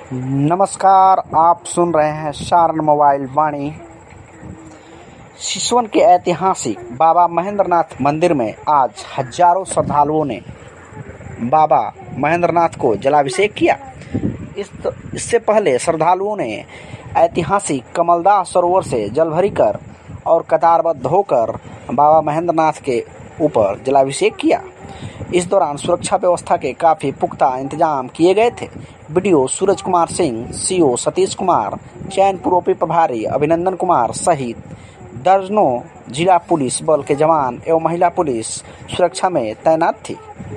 नमस्कार, आप सुन रहे हैं सारण मोबाइल वाणी। सिसवन के ऐतिहासिक बाबा महेंद्रनाथ मंदिर में आज हजारों श्रद्धालुओं ने बाबा महेंद्रनाथ को जलाभिषेक किया। इससे पहले श्रद्धालुओं ने ऐतिहासिक कमलदाह सरोवर से जल भरीकर और कतारबद्ध होकर बाबा महेंद्रनाथ के ऊपर जलाभिषेक किया। इस दौरान सुरक्षा व्यवस्था के काफी पुख्ता इंतजाम किए गए थे। Video Suraj Kumar Singh, CO Satish Kumar, Chainpur OP प्रभारी अभिनंदन कुमार सहित दर्जनों जिला पुलिस बल के जवान एवं महिला पुलिस सुरक्षा में तैनात थी।